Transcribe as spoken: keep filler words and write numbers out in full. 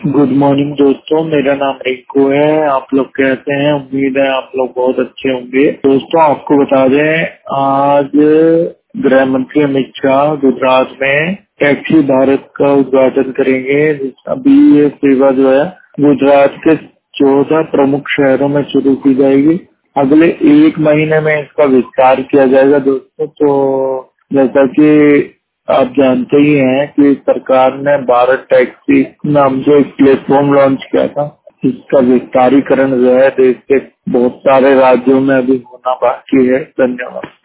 Good morning दोस्तों, मेरा नाम रिंकू है। आप लोग कैसे हैं? उम्मीद है आप लोग बहुत अच्छे होंगे। दोस्तों आपको बता दें, आज गृह मंत्री अमित शाह गुजरात में टैक्सी भारत का उद्घाटन करेंगे। अभी ये सेवा जो है गुजरात के चौदह प्रमुख शहरों में शुरू की जाएगी। अगले एक महीने में इसका विस्तार किया जाएगा। दोस्तों तो जैसा कि आप जानते ही हैं कि सरकार ने भारत टैक्सी नाम से एक प्लेटफॉर्म लॉन्च किया था। इसका विस्तारीकरण जो है देश के बहुत सारे राज्यों में अभी होना बाकी है। धन्यवाद।